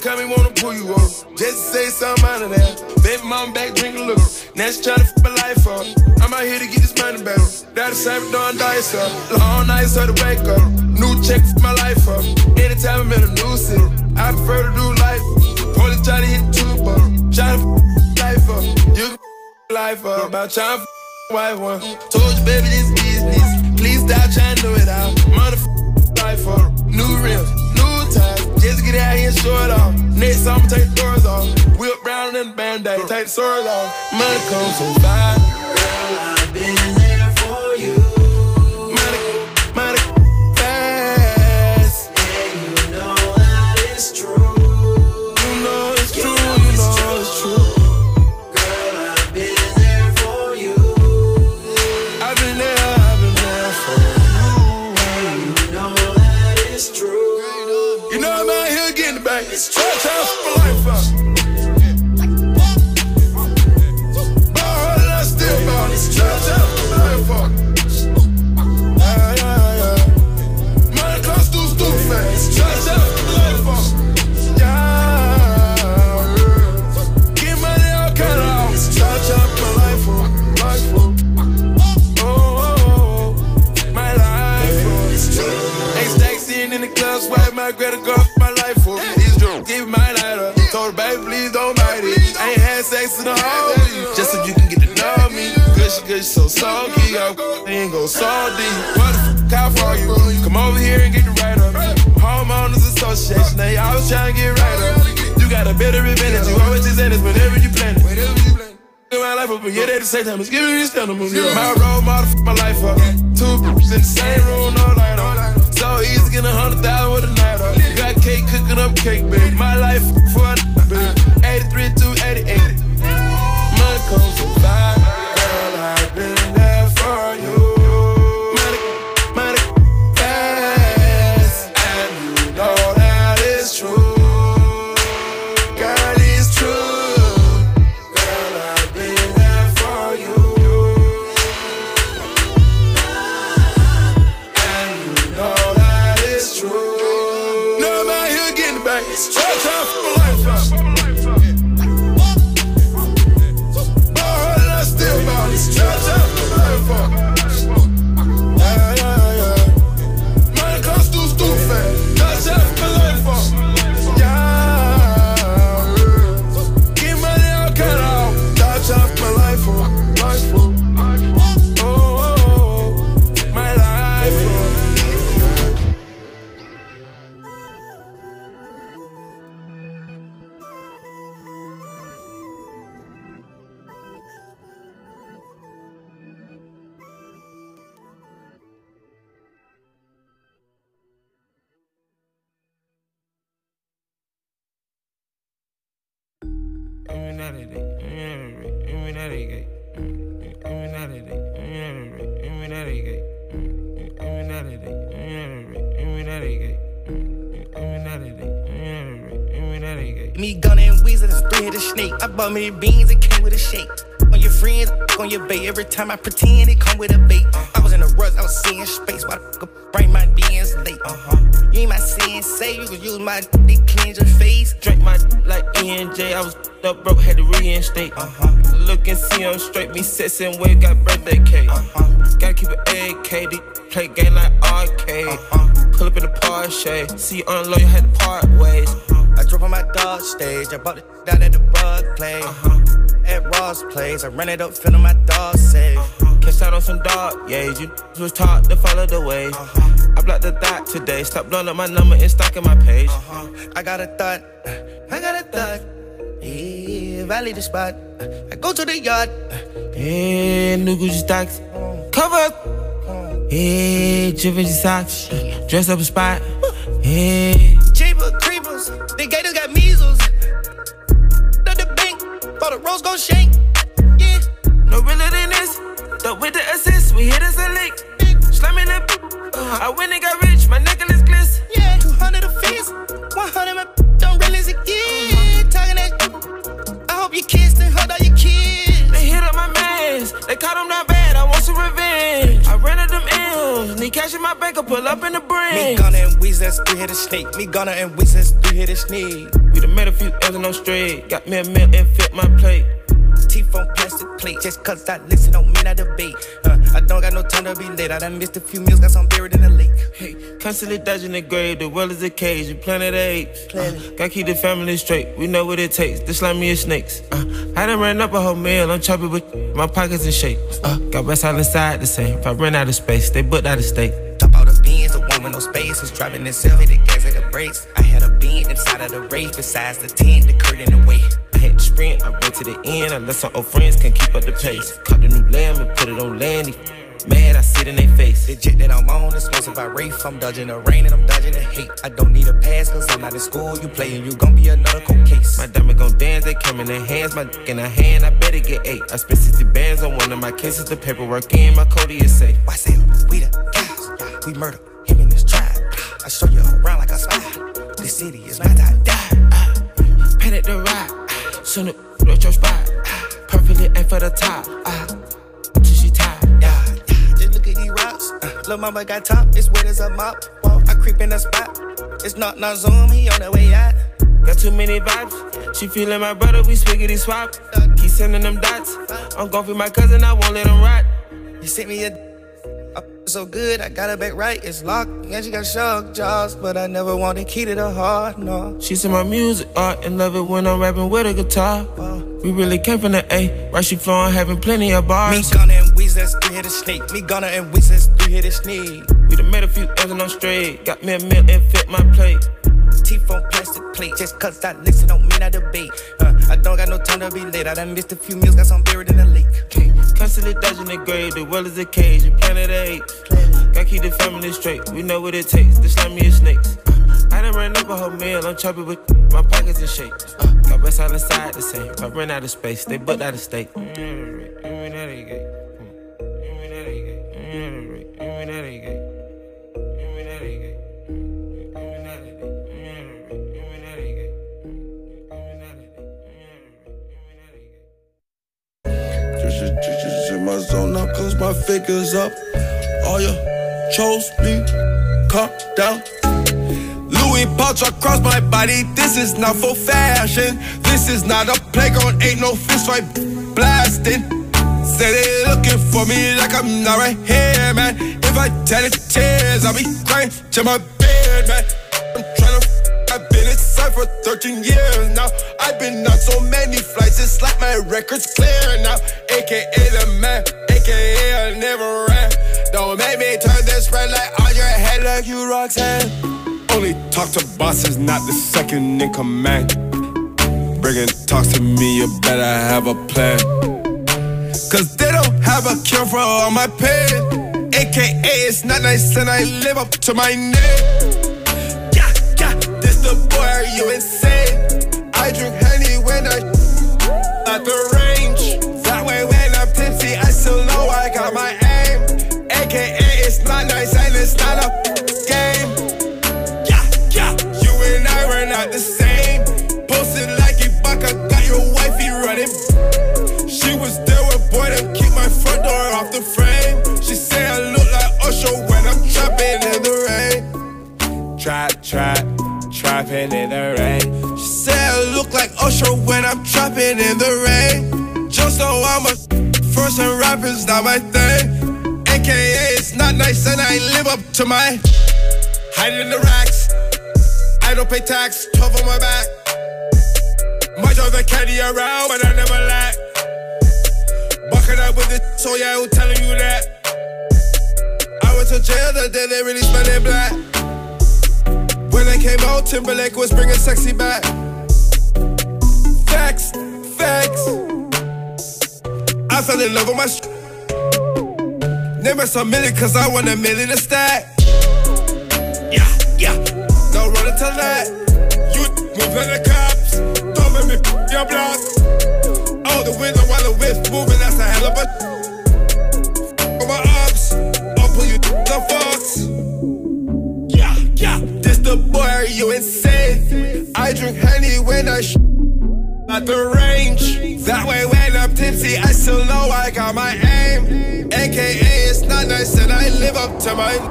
come and wanna pull you over. Just to say something out of that. Baby mama back drinking liquor. Now she tryna f my life up. I'm out here to get this money better. Daddy Sam doing dice up. Long nights so to wake up. New check for my life up. Anytime I'm in a new city, I prefer to do life. Police try to hit the tube up. Tryna f life up. You can life up. About tryna f wife one. Told you baby this business. Please stop trying to do it out. Motherfucker life up. New rims, new tires. Just get out here and show it off. Next I'ma take the doors off. Whip round in the band-aid. Take the swords off. Money comes so fast. Girl, I've been there for you. Money fast. And you know that it's true. You know it's true, you know it's true. Girl, I've been there for you. I've been there for you. And you know that it's true. You know I'm out here getting it back. It's true. Try to f my life up. Ball and I still ball. Try to f my life up. Yeah. Money comes through stupid. Try to f my life up. Yeah. Get money all kind of out. Try to f my life up. Oh, my life up. X-Stack sitting in the club, swipe my credit card for my life up. It's true. Give me my lighter. Told her, baby, please don't bite it. I ain't had sex in a whole week. Just so you can get to know me. Good, she so salty. I ain't go so deep. What the f*** how far you? Come over here and get the right up. Homeowners Association, they always trying to get right up. You got a better advantage. You always just in this whenever you plan it. My life up, but yeah, they the same time. It's giving me this kind of move. My role model, f*** my life up. Two b****s in the same room, no light on. So easy, get 100,000 with a night up. Got cake, cooking up cake, baby. My life for a baby. 83 to 88. Money comes so fast. Girl, I've been there for you. Money fast. And you know that it's true. Girl, it's true. Girl, I've been there for you. And you know that it's true. No, I'm out here getting it back. It's true. Time for my life up. Ball and I still ball. It's true. Time for my life up. Yeah. Money comes through stupid. Time for my life up. Yeah. Get money all kind of out. Time for my life up. Oh, my life up. Me, Gunna, and Weezer, that's three-headed snake. I bought me the beans, it came with a shake. On your friends, on your bait. Every time I pretend, it come with a bait. I was in a rush, I was seeing space. Why the fuck bring my beans late? You ain't my sensei, you can use my dick, cleanse your face. Drink my like E&J, I was up broke, had to reinstate. Look and see I'm straight, me sets and wave, got birthday cake. Gotta keep it AK, play game like arcade. Pull up in the Porsche, see you on the low, you had to part ways. I drove on my dog stage, I bought it down at the bug play. At Ross Place, I ran it up, feeling my dog safe. Catch out on some dog, yeah, you was taught to follow the way. I blocked the thought today, stop blowing up my number and stalking my page. I got a thought, yeah, valley the spot. I go to the yard, yeah, new Gucci stocks. Cover up, yeah, Givenchy socks. Dress up a spot, yeah. Cheaper creepers, the gators got measles. The bank, thought the rose gon' shake, yeah. No realer than this, up with the assist, we hit us a lick. Slamming the I went and got rich, my necklace gliss. Yeah, 200 a fence, 100 my don't realize it, yeah. Talking that, I hope you kissed and hugged all your kids. They hit up my mans, they caught them not bad, I want some revenge. I ran at them M's, Nick cash in my bank, I pull up in the brain. Me, Gunna, and Weezy, that's three-headed snake. Me, Gunna, and Weezy, that's three-headed snake. We done made a few L's and I'm straight. Got me a meal and fit my plate. Teeth on plastic plate. Just cause I listen don't mean I debate. I don't got no time to be late. I done missed a few meals, got some buried in the lake. Hey, constantly dodging the grave. The world is a cage. You planet apes. Gotta keep the family straight. We know what it takes. This slimy as snakes. I done ran up a whole meal. I'm chopping with my pockets in shape. Got rest all inside the same. If I run out of space, they booked out of state. Top out the beans, the one with no space. Was driving itself, hit the gas, hit the brakes. I had a bean inside of the race. Besides the tent, the curtain in the way. I had to sprint, I went to the end. I let some old friends can't keep up the pace. Caught the new lamb and put it on land. Mad, I sit in their face. The jet that I'm on is sponsored by Rafe. I'm dodging the rain and I'm dodging the hate. I don't need a pass cause I'm not in school. You play and you gon' be another cold case. My diamond gon' dance, they come in their hands. My dick in a hand, I better get 8. I spent 60 bands on one of my cases. The paperwork in, my Cody is safe. Why say we the guys? We murder him in this tribe. I show you around like a spy. This city is not that die. Panic the ride. Soon it at your spot. Perfectly aim for the top. Till she tired. Just look at these rocks. Lil' mama got top. It's wet as a mop. I creep in the spot. It's not Zoom. He on the way out. Got too many vibes. She feeling my brother. We spiggity swap. Keep sending them dots. I'm gon' feed my cousin. I won't let him rot. You sent me a so good, I got it back right, it's locked. And she got shark jaws, but I never wanted key to the heart, no. She said my music art and love it when I'm rapping with a guitar. We really came from the A, right? She flowing, having plenty of bars. Me, Gunna, and Weezy, that's three-headed snake. Me, Gunna, and Weezy, that's three-headed snake. We done made a few L's and I'm straight. Got me a meal and fit my plate. Teeth on plastic plate. Just cause I listen don't mean I debate. I don't got no time to be late. I done missed a few meals, got some buried in the lake. Constantly dodging the grave. The world is a cage. You planet apes. Gotta keep the family straight. We know what it takes. The slimy as snakes. I done ran up a whole meal. I'm chopping with my pockets in shape. Got rest all inside the same. If I run out of space, they booked out of state. Just in my zone now, cause my figure's up. All you chose me, calm down. Louis pouch across my body, this is not for fashion. This is not a playground, ain't no fist fight blasting. Say they looking for me like I'm not right here, man. If I tell it tears, I'll be crying to my bed, man. I'm tryna I've been inside for 13 years now. I've been on so many flights, it's like my record's clear now. AKA the man, AKA I never ran. Don't make me turn this red light on your head like you Roxanne. Only talk to bosses, not the second in command. Bringing talks to me, you better have a plan. Cause they don't have a cure for all my pain. AKA it's not nice and I live up to my name. This the boy, are you insane? I drink Henny when I at the range. That way when I'm tipsy, I still know I got my aim. AKA it's not nice and it's not a game. You and I were not the same. Posted like Ibaka, got your wifey running. She was there with boy to keep my front door off the frame. She say I look like Usher when I'm trapping in the rain. Trapping in the rain. She said I look like Usher when I'm trapping in the rain. Just know I'm a first and rappers not my thing. AKA it's not nice and I live up to my hiding in the racks. I don't pay tax, 12 on my back. Much of the candy around, but I never lack. Bucking up with it, so yeah, who telling you that? I went to jail the day they released my name black. When I came out, Timberlake was bringing sexy back. Facts. I fell in love with my name us a million cause I want $1 million to stack. Yeah. Don't run until that. You move like the cops. Don't make me your block. Oh, the window while the whip's moving, that's a hell of a on my ops. I'll pull you the fox. This the boy, are you insane? I drink Henny when I at the range. That way when I'm tipsy, I still know I got my aim. AKA it's not nice. they said I live up to mine.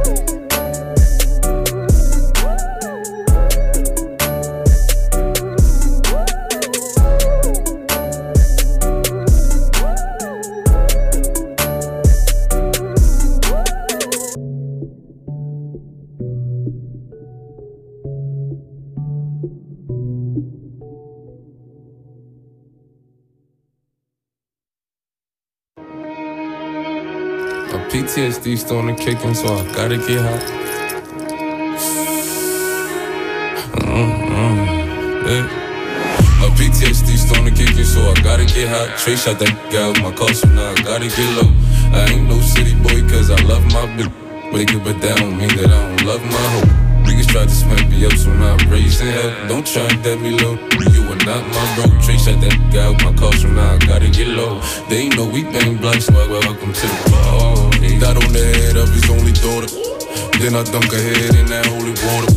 PTSD starting to kick in, so I gotta get hot. Yeah. My PTSD starting to kick in, so I gotta get hot. Trey shot that guy with my car, so now I gotta get low. I ain't no city boy, cause I love my bitch. Wake up, but that don't mean that I don't love my hoe. Niggas tried to smack me up, so now I'm raising hell. Don't try and dead me low, you are not my bro. Trey shot that guy with my car, so now I gotta get low. They ain't know we bang blacks, so welcome to the party. Got on the head of his only daughter, then I dunk her head in that holy water.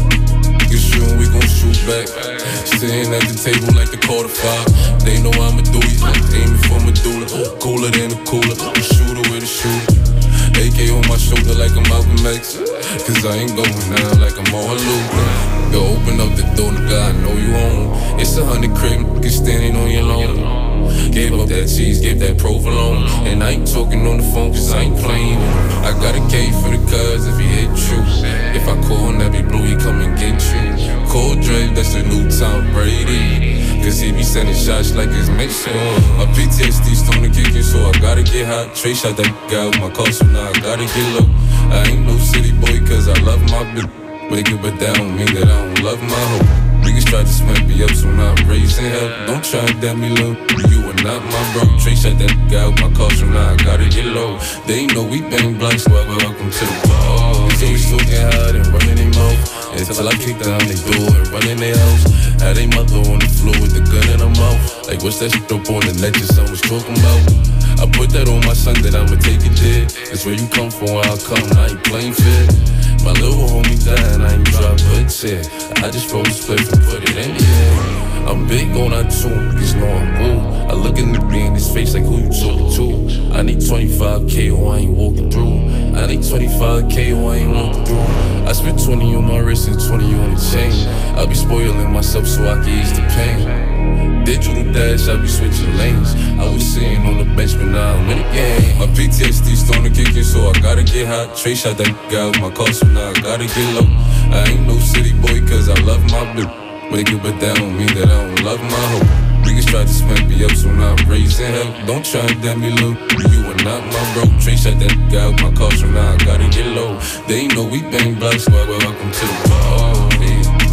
You shoot, we gon' shoot back. Sitting at the table like the $5. They know I'm a dude, aiming for Medulla. Cooler than a cooler, a shooter with a shooter. AK on my shoulder like I'm Malcolm X, cause I ain't going now like I'm all alone. Yo, open up the door, nigga, I know you own. It's 100 crib, nigga standing on your lawn. Gave up that cheese, gave that provolone. And I ain't talking on the phone cause I ain't playing. I got a K for the cuz if he hit you. If I call Nebby Blue, he come and get you. Call Dre, that's the new Tom Brady, cause he be sending shots like his mission. My PTSD starting to kick in, so I gotta get hot. Trey shot that guy with my car, so now I gotta get low. I ain't no city boy cause I love my bitch. Wake up, but that don't mean that I don't love my hoe. Niggas tried to smack me up, so now I'm raising hell. Don't try and dead me low, you are not my bro. Trey shot that guy with my car, so now I gotta get low. They ain't know we bang blacks, so welcome to the party. So we still get hot and running their mouth until I kick down their door and run in their house. Had they mother on the floor with the gun in her mouth. Like what's that shit up on the net your son was talking about? I put that on my son that I'ma take it there. It's where you come from, where I come, I ain't playing fair. My little homie died, I ain't drop a tear. I just roll a split and put it in the air. I'm big on that too, niggas know I'm cool. I look in the B in his face like who you talking to? I need 25K or I ain't walking through. I need 25K or I ain't walking through. I spent 20 on my wrist and 20 on the chain. I be spoiling myself so I can ease the pain. Digital dash, I be switching lanes. I was sitting on the bench, but now I'm in the game. My PTSD starting to kick in, so I gotta get hot. Trey shot that guy with my car, so now I gotta get low. I ain't no city boy, cause I love my bitch. Wake up, but that don't mean that I don't love my hoe. Niggas tried to smack me up, so now I'm raising hell. Don't try and dead me low, you are not my bro. Trey shot that guy with my car, so now I gotta get low. They ain't know we bang blacks, so welcome to the party.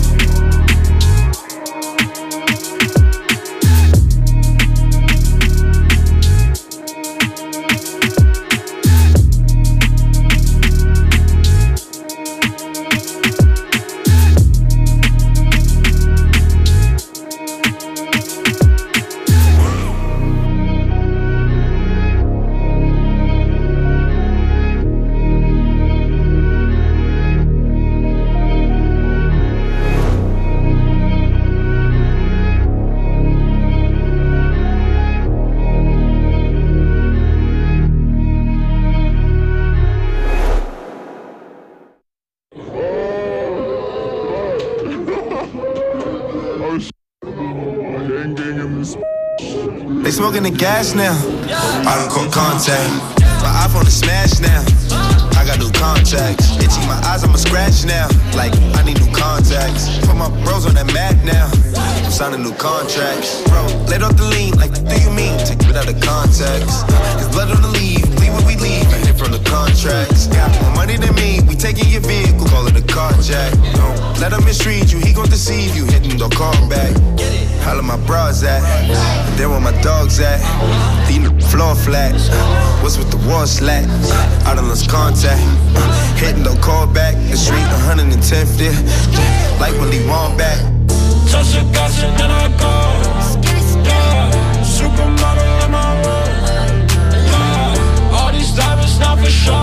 They smoking the gas now. I don't call contact. My iPhone is smashed now. I got new contacts. Itchy my eyes, I'ma scratch now. Like I need new contacts. Put my bros on that mat now. I'm signing new contracts. Bro, let off the lean. Like what do you mean? Take it out of context. Cause blood on the leave. Leave what we leave. I hit from the contracts. Got more money than me. We taking your vehicle. Call it a carjack. Don't let him misread you. He gon' deceive you. Hitting the call back. Holla my bras at. There where my dogs at. The floor flat. What's with the wall slack? I done lost contact. Hitting the call back. The street 110th yeah. Like Willie Wong back. Touch the gas and then I go. Yeah. Supermodel in my room. Yeah. All these diamonds not for show.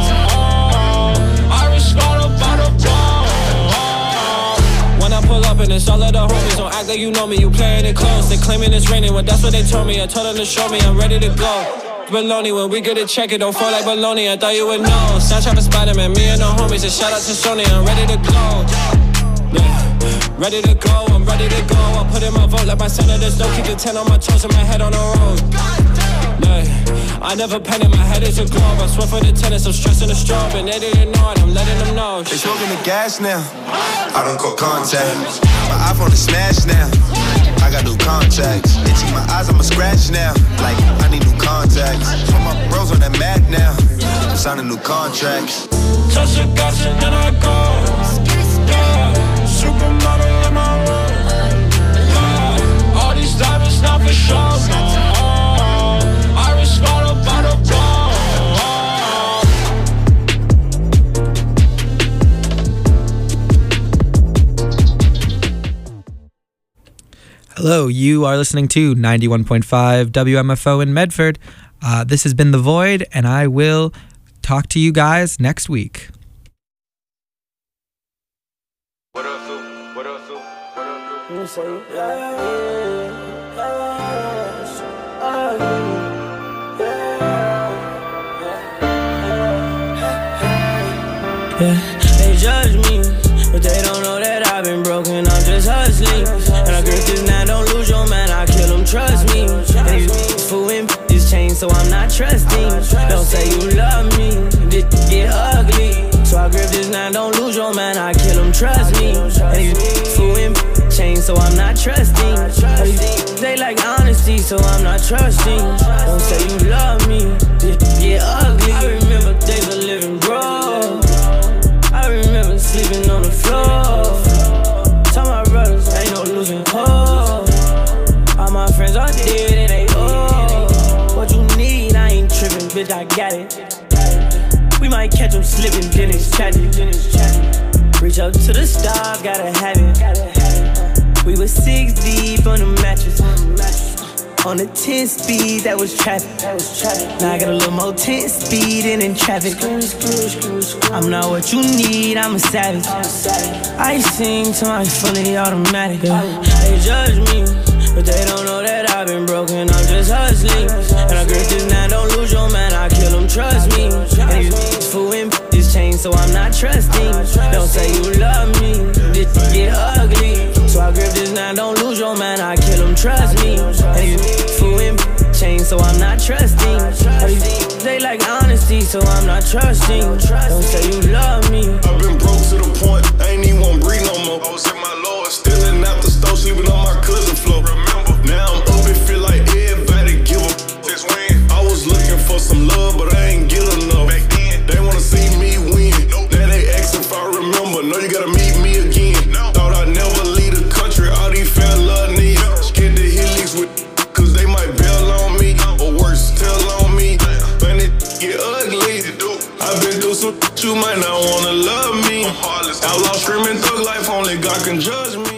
Iris got up by the ball. When I pull up and it's all of the homies, don't act like you know me. You playing it close. They claiming it's raining, well that's what they told me. I told them to show me I'm ready to go. baloney. When we get a check, it don't fall like baloney. I thought you would know. Snapchat for Spider-Man, me and the homies. A shout out to Sony, I'm ready to glow. Yeah, ready to go, I'm ready to go. I put in my vote like my senators. Don't keep the 10 on my toes and my head on the road. Yeah, I never panic, my head is a globe. I swear for the tennis, I'm stressing the strobe. And they didn't know it, I'm letting them know. They smoking the gas now. I don't call contact. My iPhone is smashed now. I got new contacts. Itching my eyes, I'ma scratch now. Like, I need new contacts. Put my bros on that Mac now. I'm signing new contracts. Touch the gas and then I go. Yeah, supermodel in my room. Yeah, all these diamonds not for show. I respond about a ball. Hello, you are listening to 91.5 WMFO in Medford. This has been The Void, and I will talk to you guys next week. What up, Sue? What up, Sue? What up, Sue? You say, yeah, they judge me, but they don't know that I've been broken. I'm just hustling, and I grip this now. Don't lose your man, I kill him. Trust me. And these fooling bitches change, so I'm not trusting. Don't say you love me, this get ugly. So I grip this now. Don't lose your man, I kill him. Trust me. And these fooling bitches change, so I'm not trusting. They like honesty, so I'm not trusting. Don't say you love me, this get ugly. I remember days of living broke. I remember sleeping on the floor. Tell my brothers, ain't no losing hope. All my friends are dead and they owe. What you need, I ain't tripping, bitch, I got it. We might catch them slipping, then it's chatting. Reach up to the stars, gotta have it. We was 6 deep on the mattress. On the 10 speed, that was traffic. Now I got a little more 10 speed and in traffic. I'm not what you need, I'm a savage. I sing to my fully automatic. They judge me, but they don't know that I've been broken. I'm just hustling, and I grip this now. Don't lose your man, I kill him. Trust me. And these fooling bitches change, so I'm not trusting. Don't say you love me, this get ugly. So I grip this now. Don't lose your man, I kill him. Trust me. And these fooling change, so I'm not trusting. They like honesty, so I'm not trusting. Don't say you love me. I've been broke to the point, I ain't even wanna breathe no more. I was in my Lord, stealing out the stove, sleeping on my cousin floor. Remember, now I'm up and feel like everybody give up. This when I was looking for some love, but I ain't get enough. Back then, they wanna see me win. Now they ask if I remember. No, you gotta meet me again. Thought I'd never leave the country. All these fellas need scared to hit leaks with, cause they might bail on me, or worse, tell on me. Man, it get ugly. I've been through some you might not wanna love me. Outlaw screaming thug life, only God can judge me.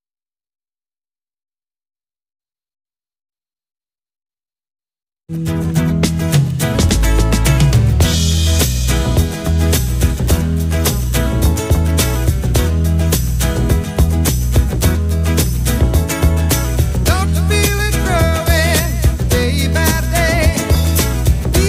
Mm-hmm.